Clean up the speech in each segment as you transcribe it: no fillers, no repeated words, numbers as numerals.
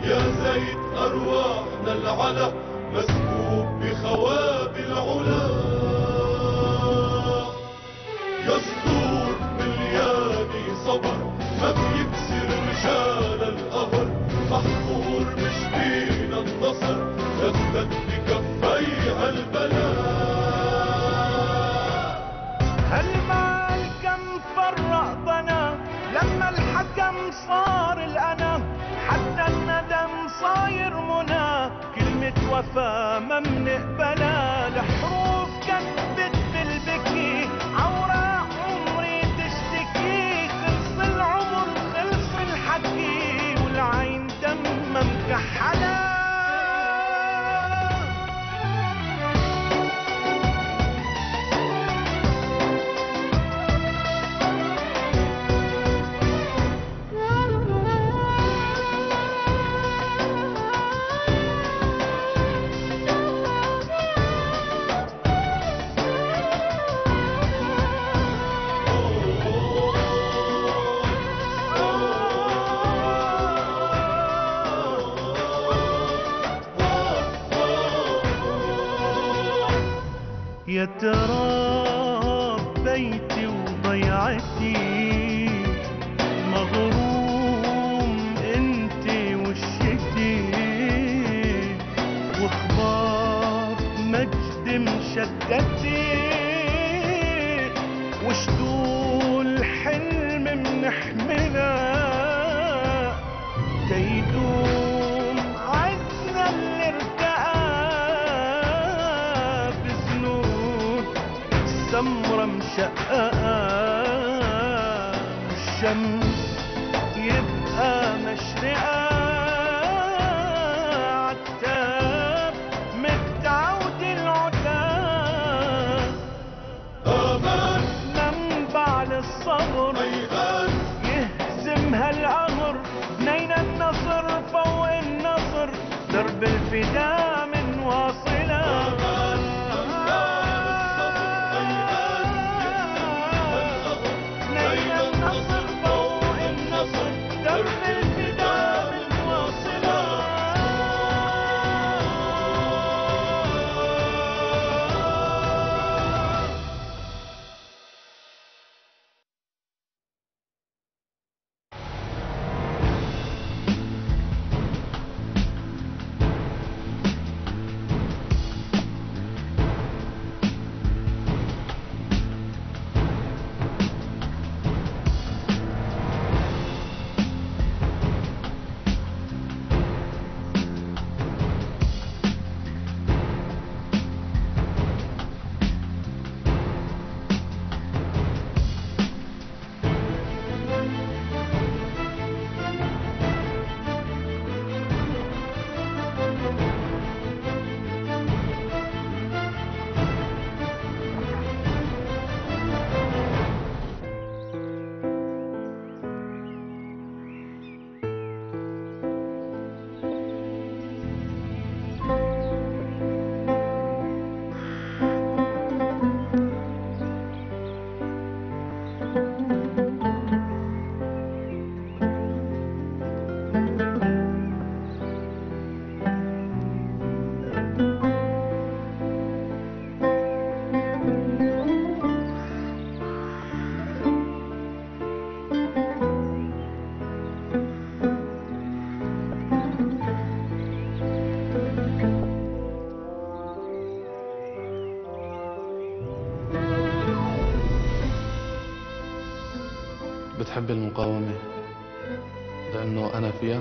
يا زيت أرواحنا العلا مسكوب بخواب العلا، يصدور ملياني صبر ما بيكسر رجال القهر، محفور مش بينا النصر لفت بكفيها البلاء. هالمال كم فرق بنا لما الحكم صار الأنا، حتى الندم صاير منى، كلمة وفا ما منقبلها، الحروف كتبت بالبكي عوراق عمري تشتكي، خلص العمر خلص الحكي والعين دمها مكحلة. يا ترى بيتي وضيعتي مغروم انتي وشتي، واخبار مجد مشتتي، وشدول حلم منحملها، تيدوم عزنا اللي ارتقى سمرة مشققة، والشمس يبقى مشرقة، عالتاب متعود العتاب، آمان منبع للصبر يهزم هالقهر، بنينا النصر فوق النصر، درب الفداء من واصلة. بتحب المقاومة لأنه أنا فيها؟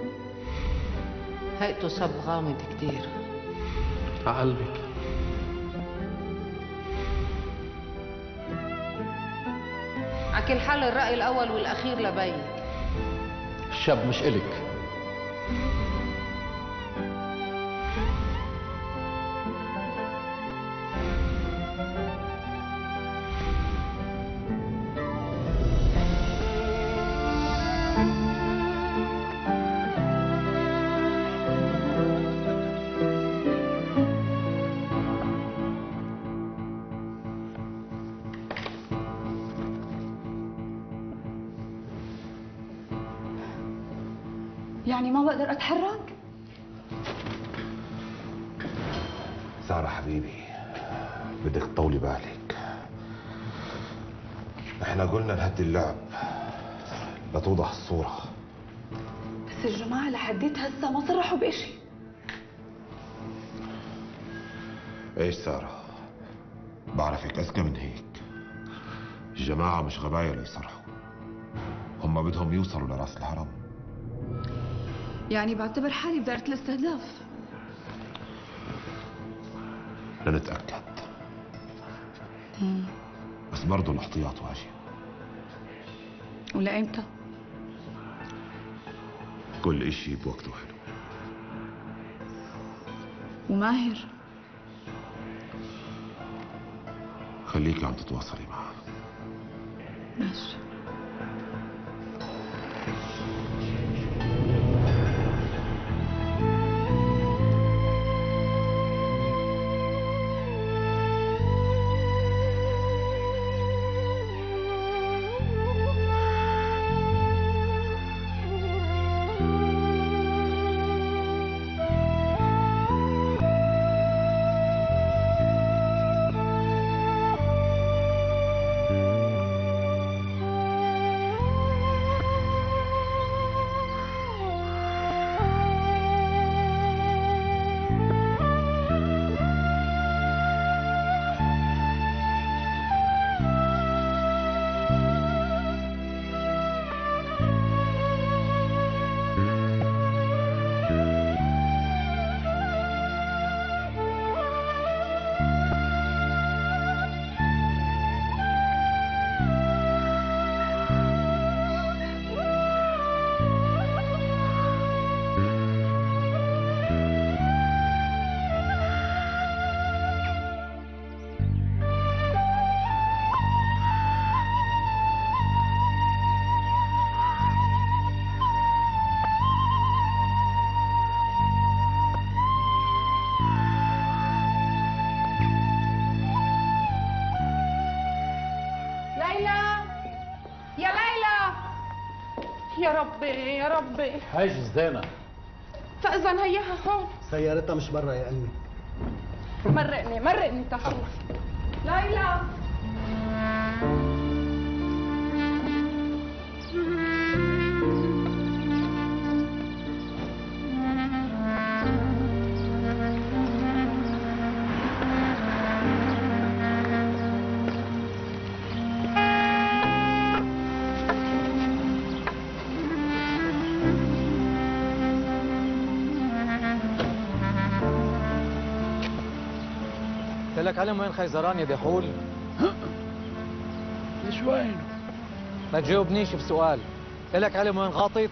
هيئته صب غامض كتير عقلبك. عكل حال الرأي الأول والأخير لبيك. الشاب مش إلك. يعني ما بقدر اتحرك؟ سارة حبيبي، بدك تطولي بالك. احنا قلنا نهدي اللعب لتوضح الصورة. بس الجماعة لحديت هسه ما صرحوا بإشي. ايش سارة؟ بعرفك اذكى من هيك. الجماعة مش غباية ليصرحوا، هم بدهم يوصلوا لراس الهرم. يعني بعتبر حالي بدايرة الاستهداف. لنتأكد. بس برضو الاحتياط واجب. ولأيمتى؟ كل اشي بوقته حلو. وماهر؟ خليكي عم تتواصلي معه. ماشي. يا ربي يا ربي. حاجز زينة. فإذا هيها هون. سيارتها مش برا يا أمي. مرقني تعال. ليلى. لك علم وين خيزران يا دحول؟ ليش وين؟ ما تجاوبنيش بسؤال. لك علم وين غاطط؟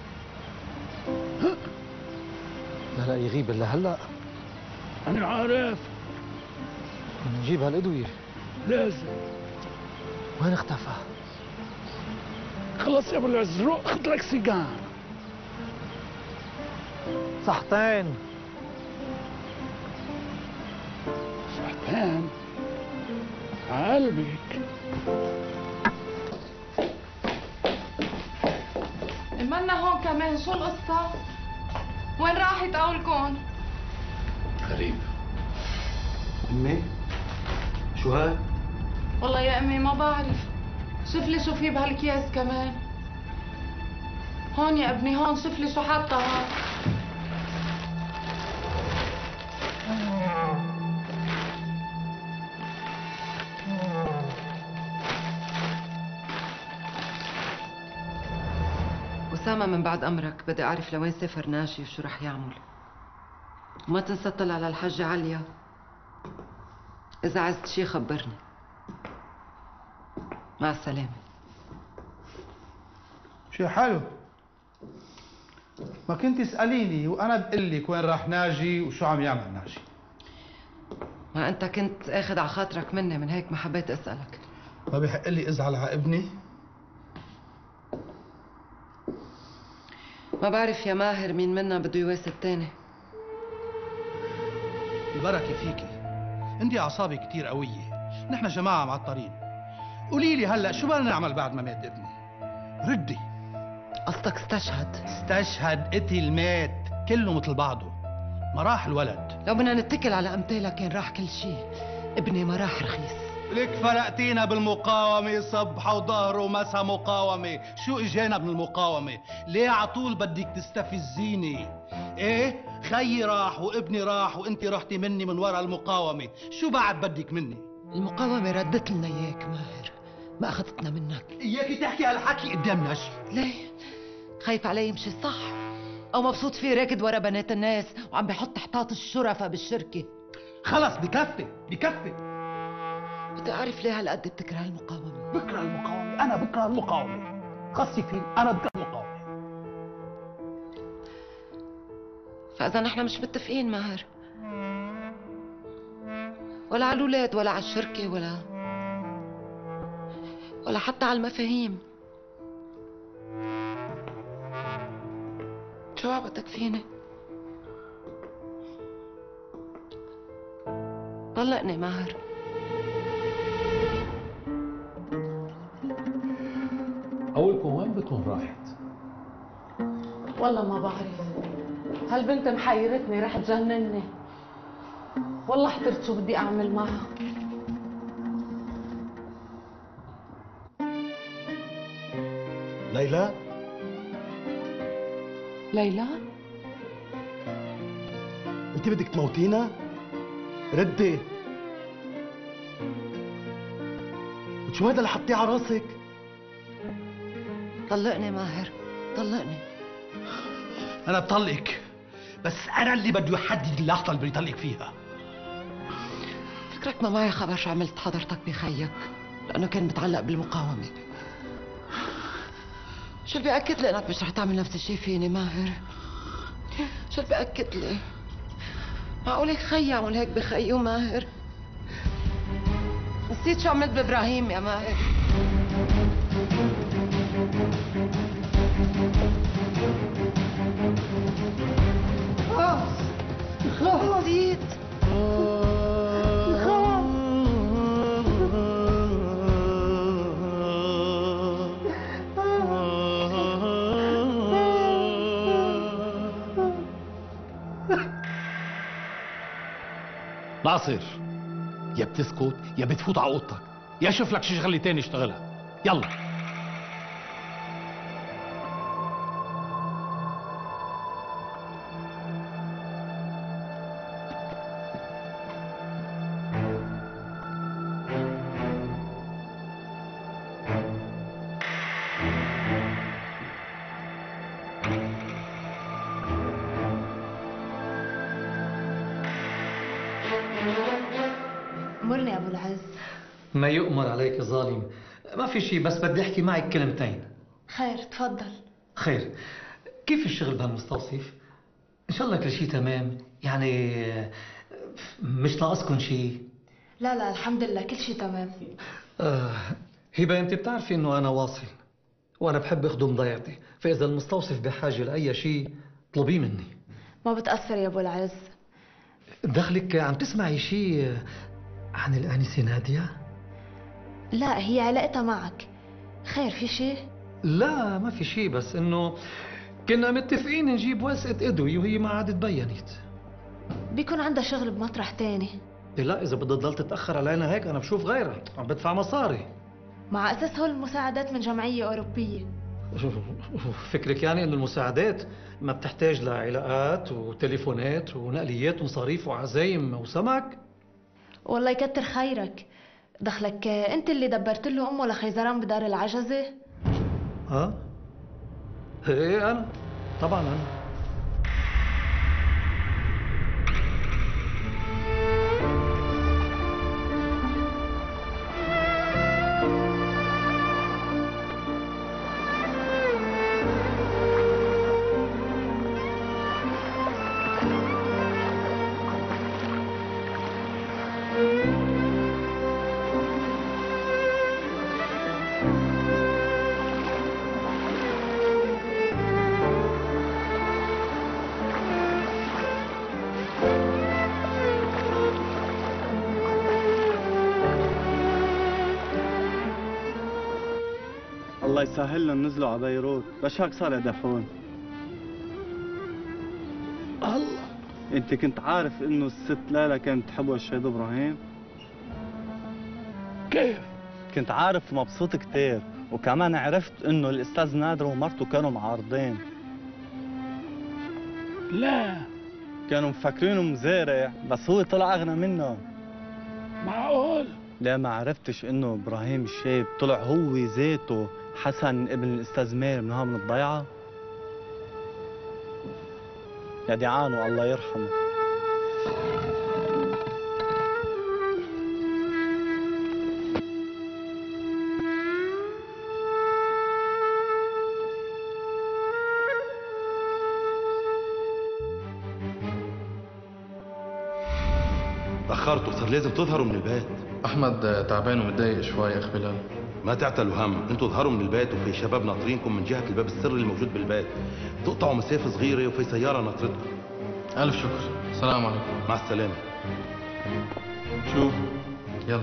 لا يغيب الا هلا. أنا عارف. بدنا نجيب هالأدوية. لازم. وين اختفى؟ خلص يا أبو العزروق، خذ لك سيجار. صحتين. صحتين؟ قلبك. مالنا هون كمان، شو القصة؟ وين راحت قولكم؟ غريب. أمي؟ شو هاد؟ والله يا أمي ما بعرف. شوف لي شو في بهالكياس كمان. هون يا ابني هون، شوف لي شو حاطة هون. أسامة، من بعد أمرك بدي أعرف لوين سافر ناجي وشو رح يعمل. وما تنسى تطلع على الحجة عليا. إذا عزت شي خبرني. مع السلامة. شي حلو. ما كنت تسأليني وأنا بقول لك وين راح ناجي وشو عم يعمل ناجي. ما أنت كنت أخذ على خاطرك مني، من هيك ما حبيت أسألك. ما بيحق لي أزعل على ابني؟ ما بعرف يا ماهر مين منا بده يواسي التاني. البركة فيكي، عندي أعصابي كتير قوية، نحن جماعة معطرين. قولي لي هلا شو بدنا نعمل بعد ما مات ابني؟ ردي. قصدك استشهد؟ استشهد، قتل، مات، كله مثل بعضه. ما راح الولد. لو بدنا نتكل على امثالك كان راح كل شيء. ابني ما راح رخيص. لك فرقتينا بالمقاومة، صبحة وظهر ومسا مقاومة. شو اجانا من المقاومة؟ ليه عطول بدك تستفزيني؟ ايه؟ خيي راح وابني راح وانت رحتي مني من ورا المقاومة، شو بعد بدك مني؟ المقاومة ردت لنا اياك ماهر، ما اخذتنا منك. اياكي تحكي هالحكي قدام نشي. ليه؟ خايف علي يمشي صح؟ او مبسوط فيه راكد ورا بنات الناس وعم بحط حطاط الشرفة بالشركة؟ خلص بكفي بكفي. بدي اعرف ليه هالقد بتكره المقاومة؟ بكره المقاومة، أنا بكره المقاومة. خصي فيه، أنا بكره المقاومة. فاذا نحن مش متفقين ماهر، ولا على الاولاد ولا على الشركة ولا حتى على المفاهيم. شو عبتك فيني؟ طلقني ماهر. أولكم وين بتكون راحت؟ والله ما بعرف، هالبنت محيرتني رح تجنني. والله احترت شو بدي اعمل معها. ليلى؟ ليلى؟ انت بدك تموتينا؟ ردي. شو هذا اللي حطيه على راسك؟ طلقني ماهر، طلقني. انا بطلقك، بس انا اللي بده يحدد اللحظه اللي بدي يطلقك فيها. فكرك ما معي خبر شو عملت حضرتك بخيك، لانه كان متعلق بالمقاومه. شو اللي بيأكد لي انك مش رح تعمل نفس الشيء فيني ماهر؟ شو اللي بيأكد لي؟ معقول هيك خيي عمل هيك بخيو ماهر؟ نسيت شو عملت بابراهيم يا ماهر. نسيت. ناصر، يا بتسكت يا بتفوت على اوضتك، يا شوف لك شي شغله تاني اشتغلها. يلا. مرني يا ابو العز. ما يؤمر عليك ظالم، ما في شيء، بس بدي احكي معك كلمتين. خير تفضل. خير، كيف الشغل بهالمستوصف؟ ان شاء الله كل شيء تمام، يعني مش ناقصكم شيء؟ لا لا الحمد لله كل شيء تمام. هبه انت بتعرفي انه انا واصل وانا بحب اخدم ضيعتي، فاذا المستوصف بحاجه لاي شيء طلبيه مني. ما بتأثر يا ابو العز. دخلك عم تسمعي شيء عن الآنسة نادية؟ لا هي علاقتها معك. خير في شيء؟ لا ما في شيء، بس انه كنا متفقين نجيب وثقة ادوي وهي ما عاد تبينت. بيكون عندها شغل بمطرح تاني. لا اذا بدها تضل تتأخر علينا هيك انا بشوف غيرها، عم بدفع مصاري. مع اساس هول المساعدات من جمعية اوروبية. فكرك يعني انه المساعدات ما بتحتاج لعلاقات وتليفونات ونقليات ومصاريف وعزايم وسمك؟ والله يكتر خيرك. دخلك انت اللي دبرت له امه لخيزران بدار العجزة؟ ها؟ ايه انا طبعا انا. الله يسهل لهم نزلوا على بيروت، بس هيك صار يدفون. الله، انت كنت عارف انه الست ليلى كانت تحبه الشهيد ابراهيم؟ كيف؟ كنت عارف مبسوط كتير، وكمان عرفت انه الاستاذ نادر ومرته كانوا معارضين. لا، كانوا مفكرينه مزارع، بس هو طلع اغنى منهم. معقول؟ لا، ما عرفتش انه ابراهيم الشاب طلع هو ذاته حسن ابن الاستاذ ماهر من هون من الضيعه. يا ديعانو الله يرحمه. تأخرتوا، صار لازم تظهروا من البيت. أحمد تعبان ومتضايق شوي يا أخ بلال. ما تعتلوا هم، انتوا اظهروا من البيت وفي شباب ناطرينكم من جهة الباب السري الموجود بالبيت. تقطعوا مسافة صغيرة وفي سيارة ناطرتكم. ألف شكر، السلام عليكم. مع السلامة. شو؟ يلا.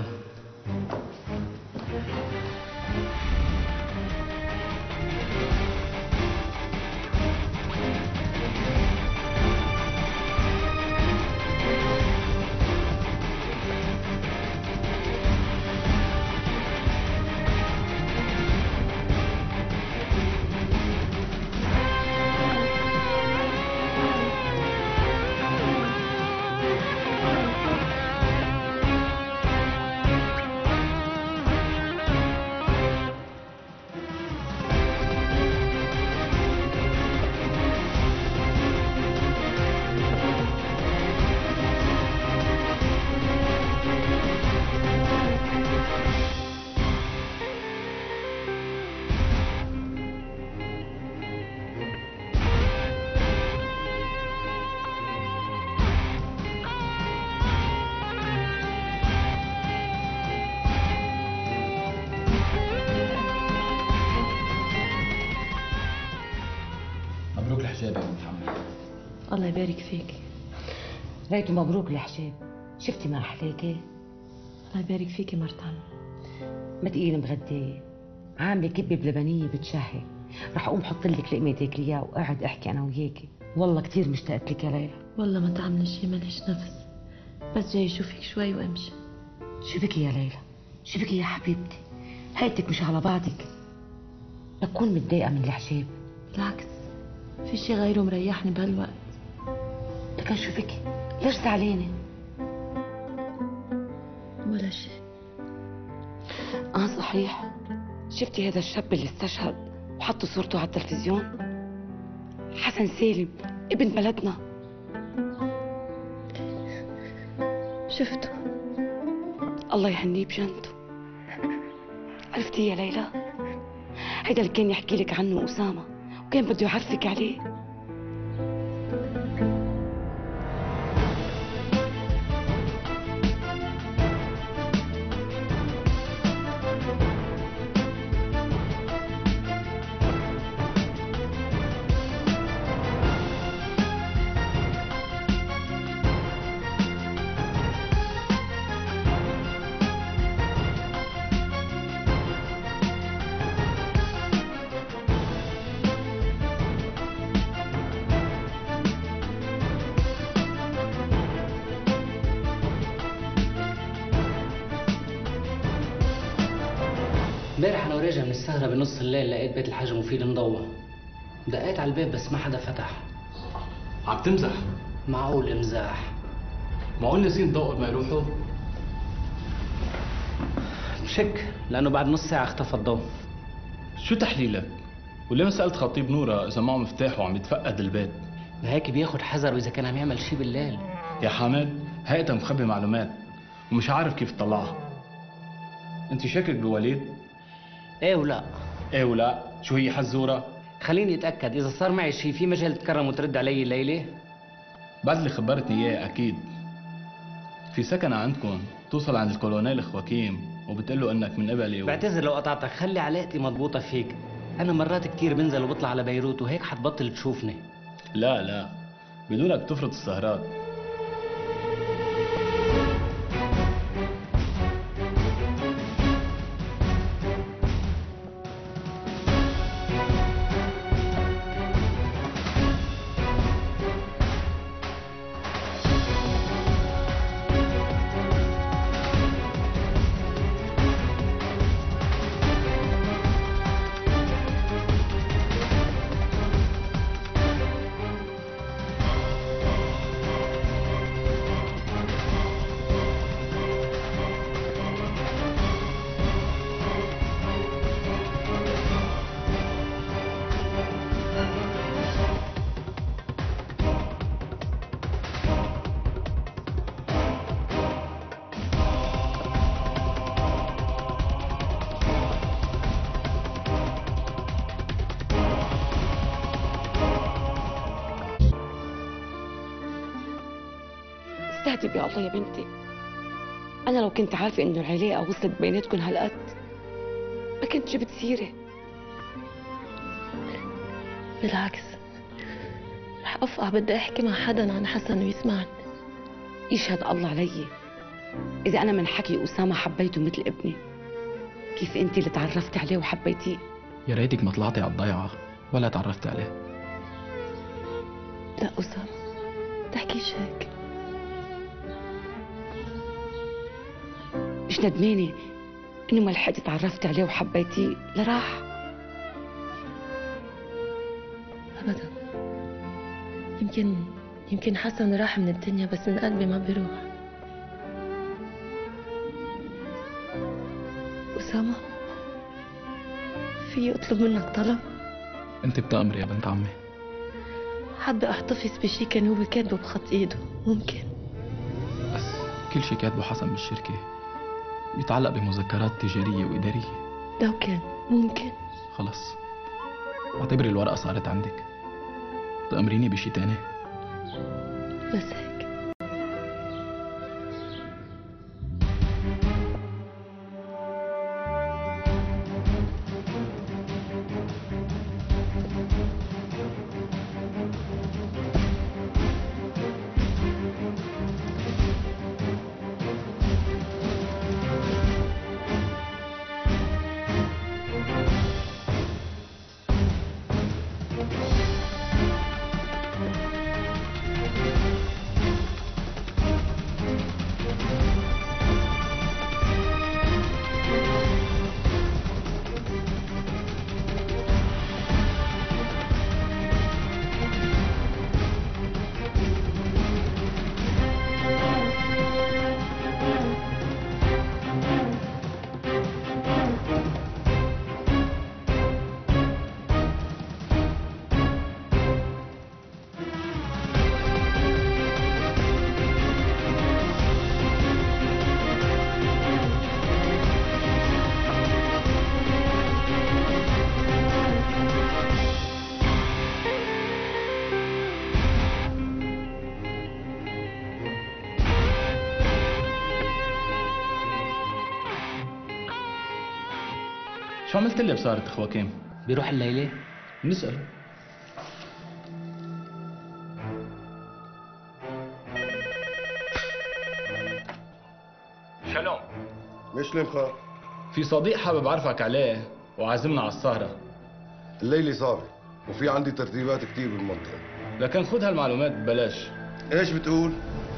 مبروك الحجاب يا ام محمد. الله يبارك فيك. ريته مبروك الحجاب. شفتي ما احلاكي؟ الله يبارك فيكي مرتان. ما تقيلي مغدية، عامله كبه بلبنيه بتشهي. رح اقوم حط لك لقمه تاكليها وقاعد احكي انا وياكي. والله كثير مشتاقت لك يا ليلى. والله ما تعمل شي، ماليش نفس، بس جاي اشوفك شوي وامشي. شو بكي يا ليلى؟ شو بكي يا حبيبتي؟ هيتك مش على بعضك. بكون متضايقه من الحجاب. بالعكس، في شي غيره مريحني بهالوقت. لكن شو بكي؟ ليش زعلانه؟ ولا شي. صحيح، شفتي هذا الشاب اللي استشهد وحطوا صورته على التلفزيون؟ حسن سالم ابن بلدنا. شفته. الله يهنيه بجنته. عرفتي يا ليلى؟ هيدا اللي كان يحكي لك عنه أسامة، وكان بده يعرفك عليه. امبارح انا وراجع من السهره بنص الليل لقيت بيت الحاج مفيد مضوى. دقيت على الباب بس ما حدا فتح. عم تمزح؟ معقول مزاح؟ معقول ناسين الضوء ما يروحوا؟ بشك، لانه بعد نص ساعه اختفى الضوء. شو تحليلك؟ وليه ما سالت خطيب نورة اذا معه مفتاح وعم يتفقد البيت؟ هيك بياخد حذره اذا كان عم يعمل شي بالليل. يا حامد، هيئتها مخبي معلومات ومش عارف كيف تطلعها. انت شاكك بوليد؟ ايه ولا. ايه ولا؟ شو هي حزوره؟ خليني اتاكد، اذا صار معي شي في مجال تكرم وترد علي الليله؟ بعد اللي خبرتني اياه اكيد. في سكنة عندكم توصل عند الكولونيل خواكيم وبتقول له انك من قبلي بعتذر لو قطعتك، خلي علاقتي مضبوطه فيك. انا مرات كتير بنزل وبطلع على بيروت وهيك حتبطل تشوفني. لا لا، بدونك تفرط السهرات. استهدي يا الله يا بنتي. أنا لو كنت عارفة إنه العلاقة وصلت بيناتكم هالقد ما كنت جبت سيرة. بالعكس، رح أفقع بدي أحكي مع حدا عن حسن ويسمعني. يشهد الله علي إذا أنا من حكي أسامة حبيته مثل ابني، كيف أنت اللي تعرفتي عليه وحبيتيه؟ يا ريتك ما طلعتي على الضيعة ولا تعرفتي عليه. لا أسامة، تحكيش هيك. مش ندمانة إنه ما لحقتي تعرفتي عليه وحبيتيه لراح؟ أبدا. يمكن حسن راح من الدنيا بس من قلبي ما بيروح. أسامة، في أطلب منك طلب؟ انت بتأمري يا بنت عمي. حابة أحتفظ بشي كان هو كاتبه بخط إيده، ممكن؟ بس كل شيء كاتبه حسن بالشركة بيتعلق بمذكرات تجارية وإدارية. لو كان ممكن. خلص، اعتبري الورقة صارت عندك. تأمريني بشي تاني؟ بس هيك. شو عملت لي بصارة اخوكيم؟ بيروح الليلة؟ نسأل. شالوم. مش لمخا. في صديق حابب اعرفك عليه وعازمنا على السهرة. الليلة صار وفي عندي ترتيبات كتير بالمنطقة. لكن خذ هالمعلومات ببلاش. ايش بتقول؟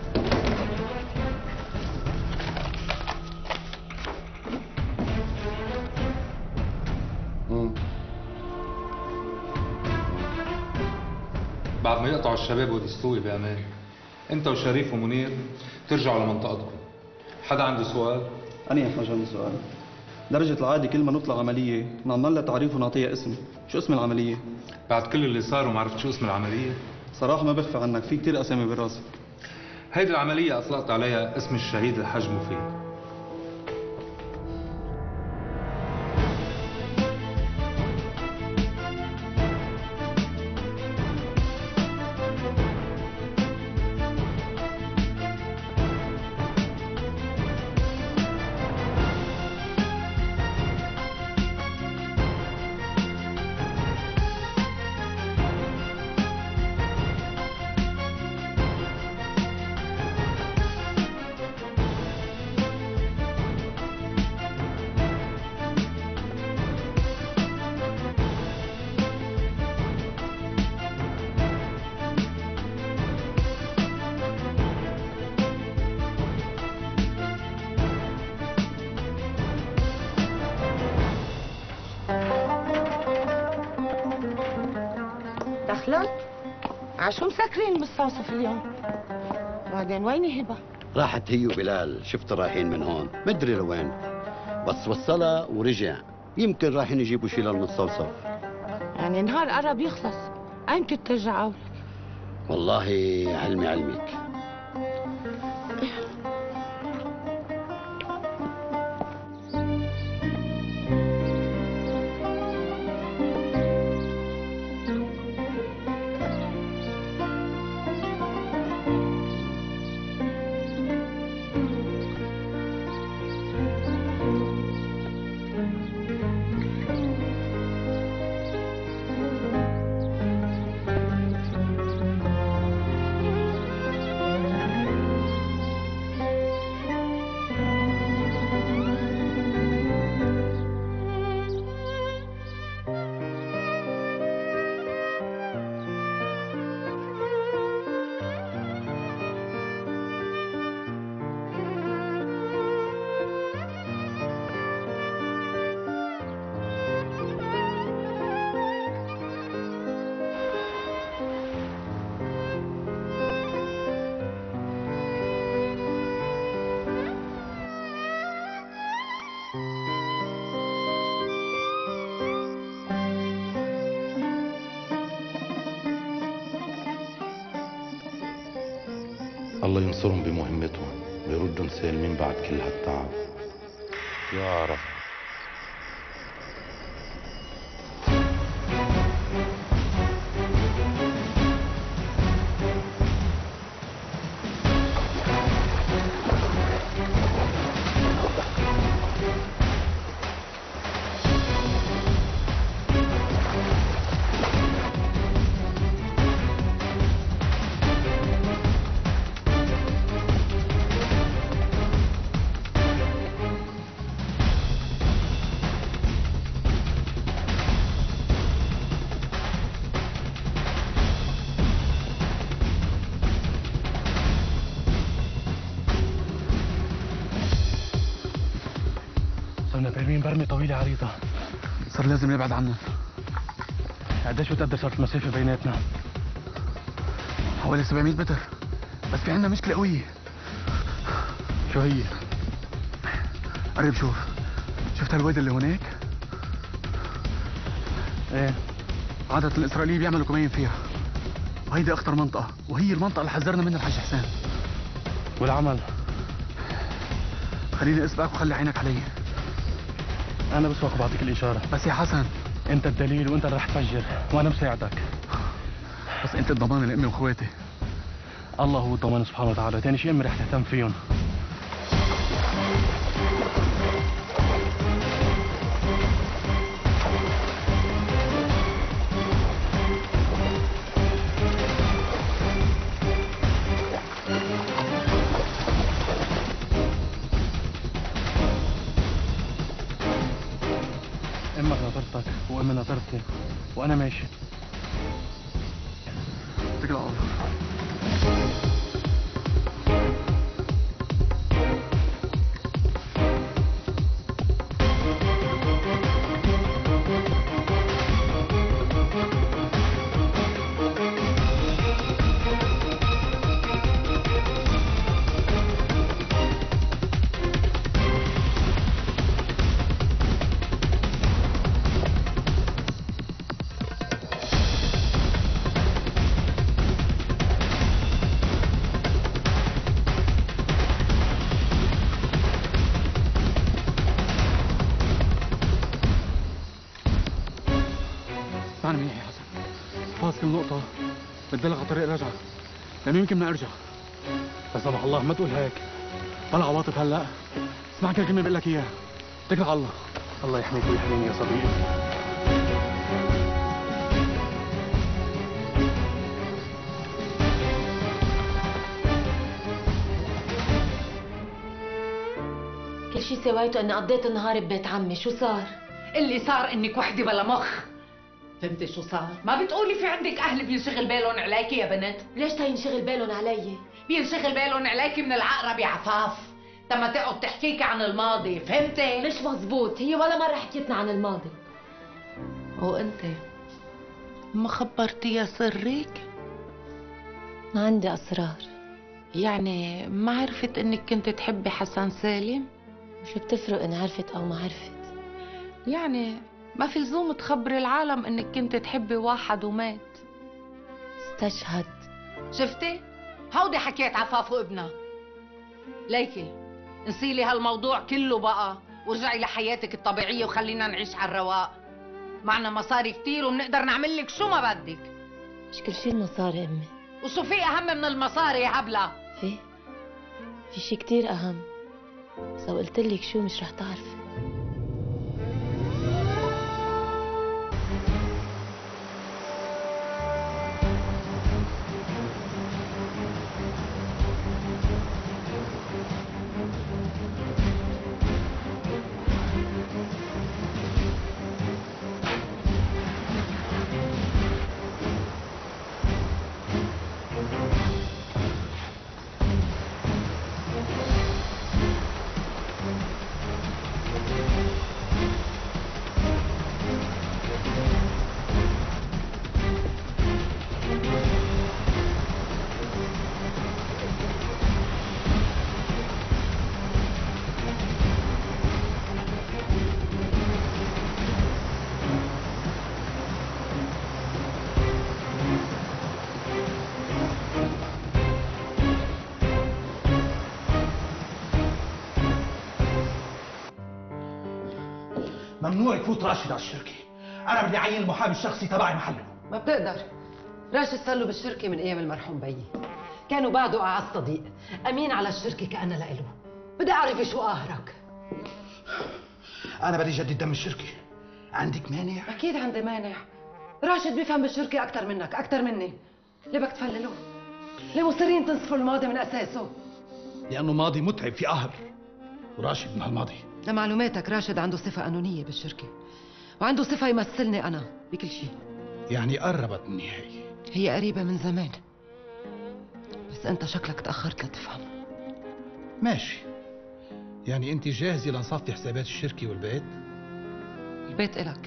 بعد ما يقطعوا الشباب ويستوي بأمان، أنت وشريف ومنير ترجعوا لمنطقتكم. حدا عنده سؤال؟ أنا يا حاج عندي سؤال. درجة العادة كل ما نطلع عملية نعمل لها تعريف ونعطيها اسم، شو اسم العملية؟ بعد كل اللي صار وما عرفت شو اسم العملية؟ صراحة ما بخفى عنك، في كتير أسامي براسي. هيدي العملية أطلقت عليها اسم الشهيد الحاج مفيد. دخلت؟ عشو مسكرين المستوصف اليوم؟ بعدين وين هبه؟ راحت هي وبلال، شفت رايحين من هون مدري لوين، بس وصلها ورجع. يمكن رايحين يجيبوا شي للمستوصف. يعني نهار قرب يخلص، ايمتى ترجعوا؟ والله علمي علمك. الله ينصرهم بمهمتهم ويردهم سالمين بعد كل هالتعب يا رب. صرنا برمين برمي طويلة عريضة، صار لازم نبعد عنهم. قديش بتقدر صارت المسافة بيناتنا؟ حوالي 700 متر، بس في عندنا مشكلة قوية. شو هي؟ قرب شوف، شفت هالوادي اللي هناك؟ ايه، عادة الإسرائيلية بيعملوا كمين فيها، وهيدي أخطر منطقة، وهي المنطقة اللي حذرنا منها الحاج حسين. والعمل؟ خليني أسبقك وخلي عينك علي. أنا بسبق وبعطيك الإشارة. بس يا حسن، أنت الدليل وأنت اللي رح تفجر، وأنا بساعدك. بس أنت الضمان لأمي وأخواتي. الله هو الضمان سبحانه وتعالى، تاني شيء أمي رح تهتم فيهم. امك ناطرتك وامي ناطرتي وانا ماشي. اتكل على الله. اسمعني منيح يا حسن، فاصل نقطة بتدلك على طريق رجعة، لأنه يمكن ما أرجع. لا سمح الله ما تقول هيك، بلا عواطف هلا. اسمع كل كلمة بقول لك إياها، اتكل على الله. الله يحميك ويحميني يا صديقي. كل شي سويته اني قضيت النهار ببيت عمي. شو صار؟ اللي صار انك وحده بلا مخ. فهمتي شو صار؟ ما بتقولي في عندك اهل بينشغل بالهم عليكي يا بنت؟ ليش تينشغل بالهم علي؟ بينشغل بالهم عليكي من العقرب يا عفاف، لما تقعد تحكيكي عن الماضي. فهمتي؟ مش مزبوط، هي ولا مرة حكيتنا عن الماضي. وانت ما خبرتيها سرك؟ ما عندي اسرار. يعني ما عرفت انك كنت تحبي حسن سالم؟ شو بتفرق ان عرفت او ما عرفت؟ يعني ما في لزوم تخبري العالم انك كنت تحبي واحد ومات. استشهد. شفتي؟ هودي حكيت عفاف وابنها. ليكي نسيلي هالموضوع كله بقى وارجعي لحياتك الطبيعية وخلينا نعيش على الرواق. معنا مصاري كتير وبنقدر نعمل لك شو ما بدك. مش كل شيء المصاري امي. وشو في اهم من المصاري يا هبلة؟ في شيء كتير اهم، بس لو قلت لك شو مش رح تعرفي. ممنوع يفوت راشد على الشركه. انا بدي اعين المحامي الشخصي تبعي محله. ما بتقدر. راشد صار له بالشركه من ايام المرحوم بيي، كانوا بعده اعز صديق، امين على الشركه كأنها لإله. بدي اعرف شو قهرك. انا بدي جدد دم الشركه. عندك مانع؟ اكيد عندي مانع. راشد بيفهم بالشركه اكثر منك، اكثر مني. ليه بدك تفللوه؟ ليه مصرين تنصفوا الماضي من اساسه؟ لانه ماضي متعب في قهر، وراشد من هالماضي. لمعلوماتك راشد عنده صفه قانونيه بالشركه، وعنده صفه يمثلني انا بكل شيء. يعني قربت النهايه. هي قريبه من زمان، بس انت شكلك تاخرت لتفهم. ماشي، يعني انت جاهزه لنصفي حسابات الشركه والبيت؟ البيت إلك،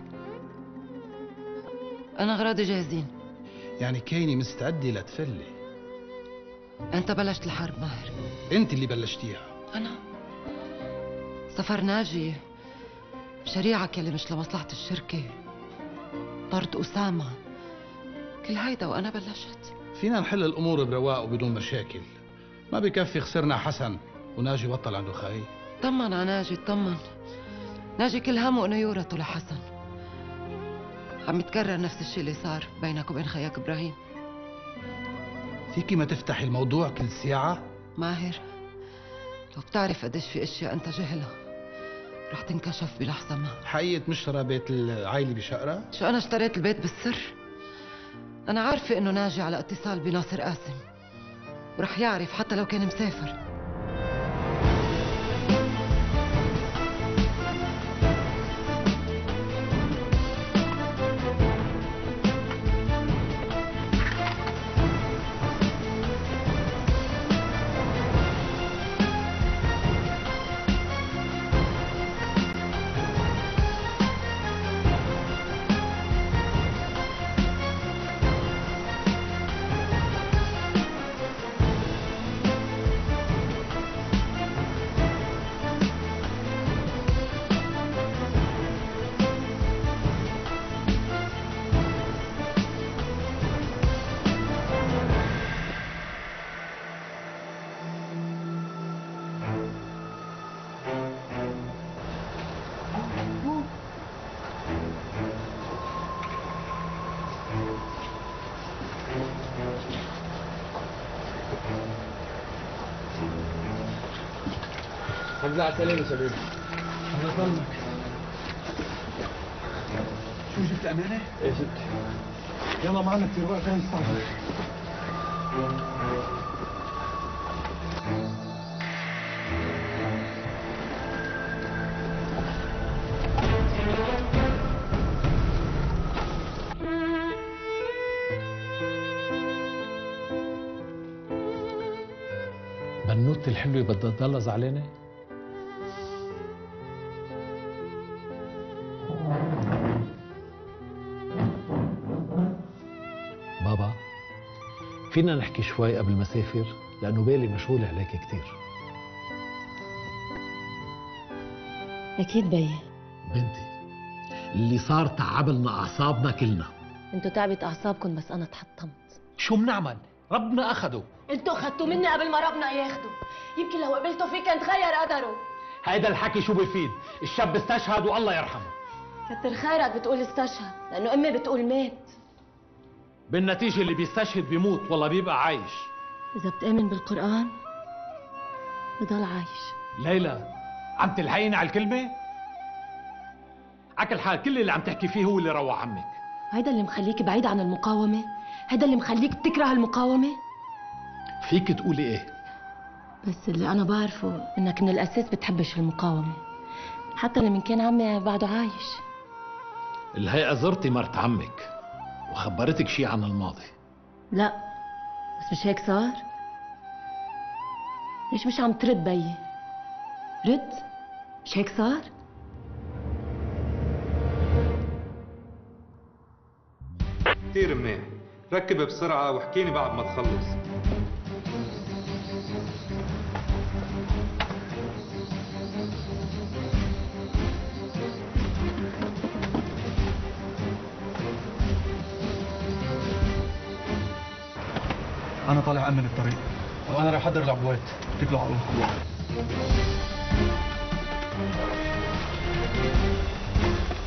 انا اغراضي جاهزين. يعني كيني مستعده لتفلي. انت بلشت الحرب ماهر. انت اللي بلشتيها. انا سفر ناجي، شريعك يلي مش لمصلحه الشركه، طرد اسامه، كل هيدا وانا بلشت. فينا نحل الامور برواق وبدون مشاكل. ما بكفي خسرنا حسن وناجي بطل عنده خاي. طمن على ناجي، اطمن. ناجي كل همه انه يورثه لحسن. عم يتكرر نفس الشيء اللي صار بينك وبين خياك ابراهيم. فيكي ما تفتحي الموضوع كل ساعة؟ ماهر، لو بتعرف قديش في اشياء انت جهلها رح تنكشف بلحظة ما. حقيقة مشترى بيت العائلة بشقرة؟ شو أنا اشتريت البيت بالسر؟ أنا عارفة إنه ناجي على اتصال بناصر قاسم، ورح يعرف حتى لو كان مسافر. حمزة على السلامة يا شباب. الله يسلمك. شو جبت أمانة؟ إيه جبت. يلا معنا كتير وقت خلينا نستعجل. بنوتي الحلوة بدها تضلها زعلانة؟ بابا، فينا نحكي شوي قبل ما اسافر؟ لأنه بالي مشغول عليك كتير. أكيد بيي. بنتي، اللي صار تعبلنا أعصابنا كلنا. انتوا تعبت أعصابكم بس أنا تحطمت. شو بنعمل؟ ربنا أخده. انتوا اخدتوا مني قبل ما ربنا ياخده. يمكن لو قبلتوا فيه كان تغير قدره. هيدا الحكي شو بيفيد؟ الشاب استشهد والله يرحمه. كتر خيرك بتقول استشهد، لأنه أمي بتقول مات. بالنتيجة اللي بيستشهد بيموت والله بيبقى عايش. إذا بتآمن بالقرآن بضل عايش. ليلى، عم تلحقيني على الكلمة؟ عكل حال كل اللي عم تحكي فيه هو اللي روع عمك. هيدا اللي مخليك بعيد عن المقاومة؟ هيدا اللي مخليك تكره المقاومة؟ فيك تقولي ايه؟ بس اللي أنا بعرفه إنك من الأساس بتحبش المقاومة، حتى لما كان عمي بعده عايش. الهيئة زرتي مرت عمك وخبرتك شي عن الماضي. لا، بس مش هيك صار؟ ليش مش عم ترد بيي؟ رد، مش هيك صار؟ كتير منيح، ركب بسرعة واحكيني بعد ما تخلص. أنا طالع أمن الطريق، وأنا راح أحضر العبوات، اتكلوا على الله.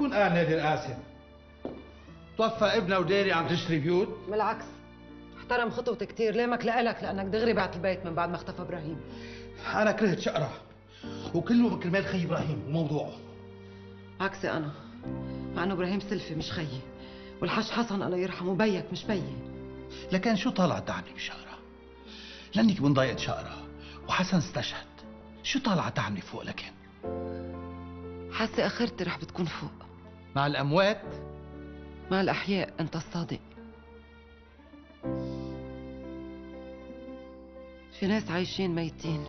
شو نقال نادر قاسم؟ توفى ابنه وديري عم تشتري بيوت؟ بالعكس، احترم خطوتي كثير. ليمك لإلك لأنك دغري بعت البيت من بعد ما اختفى إبراهيم. أنا كرهت شقرة وكله كرمال خي إبراهيم وموضوعه. عكسي أنا، مع إنه إبراهيم سلفي مش خيي، والحاج حسن الله يرحمه بيك مش بيي. لكن شو طالع تعني بشقرة؟ لأنك من ضيقة شقرة وحسن استشهد، شو طالع تعملي فوق لكن؟ حاسة آخرتي رح بتكون فوق. مع الأموات؟ مع الأحياء، أنت الصادق. في ناس عايشين ميتين،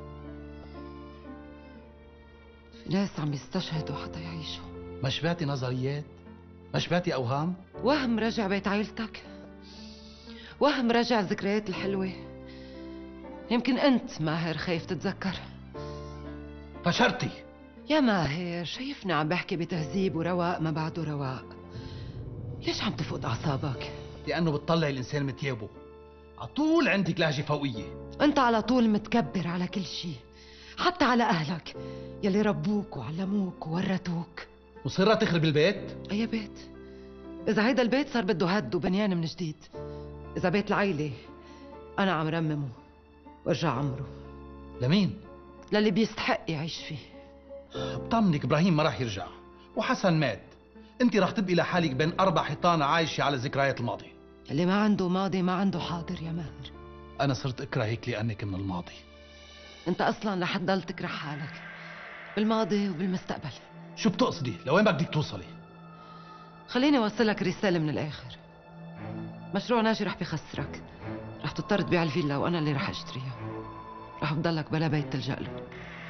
في ناس عم يستشهدوا حتى يعيشوا. ما شبعتي نظريات؟ ما شبعتي أوهام؟ وهم رجع بيت عيلتك، وهم رجع الذكريات الحلوة. يمكن أنت ماهر خايف تتذكر. فشرتي يا ماهر، شايفني عم بحكي بتهذيب ورواق ما بعده رواق. ليش عم تفقد أعصابك؟ لأنه بتطلع الإنسان من ثيابه. على طول عندك لهجة فوقية. أنت على طول متكبر على كل شيء، حتى على أهلك يلي ربوك وعلموك وورثوك. مصرة تخرب البيت؟ أي بيت؟ إذا هيدا البيت صار بده هد وبنيان من جديد. إذا بيت العيلة أنا عم رممه وارجع عمره. لمين؟ للي بيستحق يعيش فيه. بطمنك إبراهيم ما راح يرجع، وحسن مات. أنت راح تبقي لحالك بين 4 حيطان عايشة على ذكريات الماضي. اللي ما عنده ماضي ما عنده حاضر يا ماهر. أنا صرت أكرهك لأنك من الماضي. أنت أصلاً رح تضل تكره حالك بالماضي وبالمستقبل. شو بتقصدي؟ لوين بدك توصلي؟ خليني أوصلك رسالة من الآخر. مشروع ناجي رح بيخسرك، رح تضطر تبيع الفيلا وأنا اللي رح أشتريها. رح بضلك بلا بيت تلجأ له.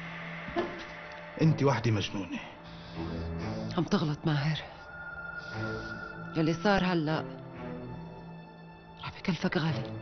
أنت وحدة مجنونة. عم تغلط ماهر. يلي صار هلأ رح بكلفك غالي.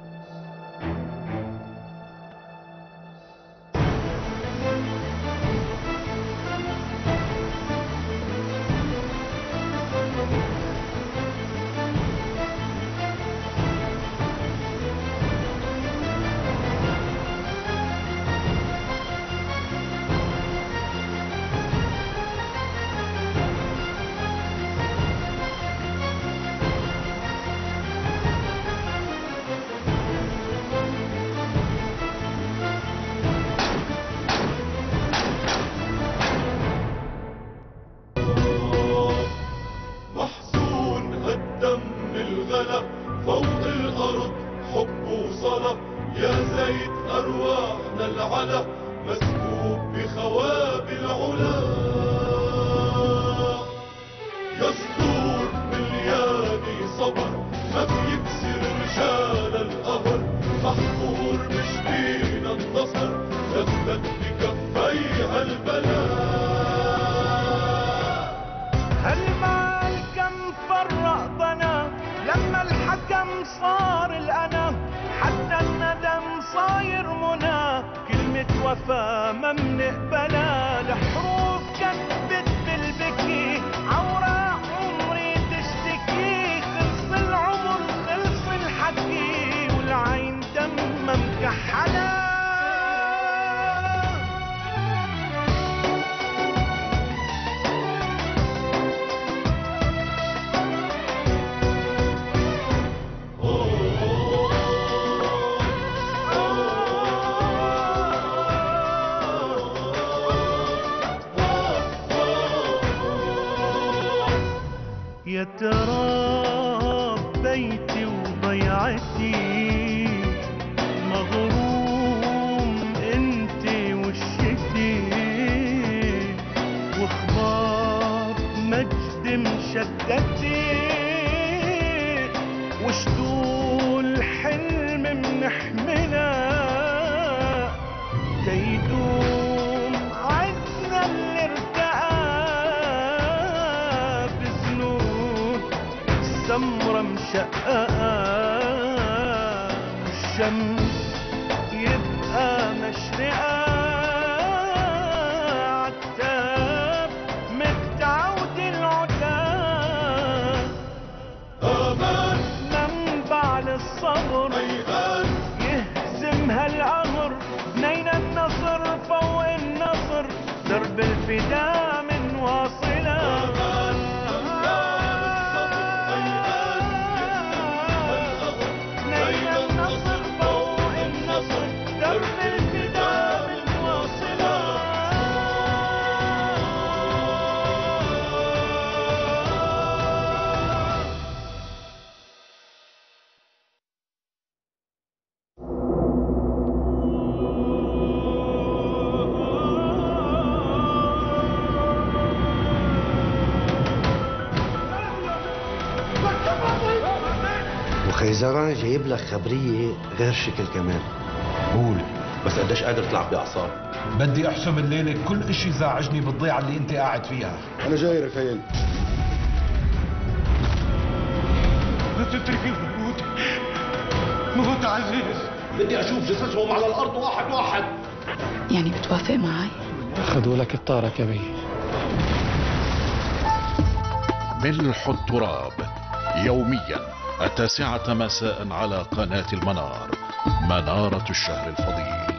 يا ترى بيتي وضيعتي مغروم انتي وشتي واخبار مجد مشدتي وشدول حلم منحملها كيدوم عزنا اللي ارتقى سمرة مشققة والشمس يبقى مشرقة عالتاب متعود العتاب أمان منبع للصبر يهزم هالقمر بنينا النصر فوق النصر درب الفدا من واصلة وخيزران جايب لك خبريه غير شكل كمان. قول. بس قديش قادر تلعب باعصاب؟ بدي احسم الليله كل اشي زعجني بالضيعه اللي انت قاعد فيها. انا جاي رفايل. لا تتركني موت عزيز. بدي اشوف جثثهم على الارض واحد واحد. يعني بتوافق معي؟ خذوا لك الطارة كبي. ملح التراب يوميا 9 مساء على قناة المنار، منارة الشهر الفضيل.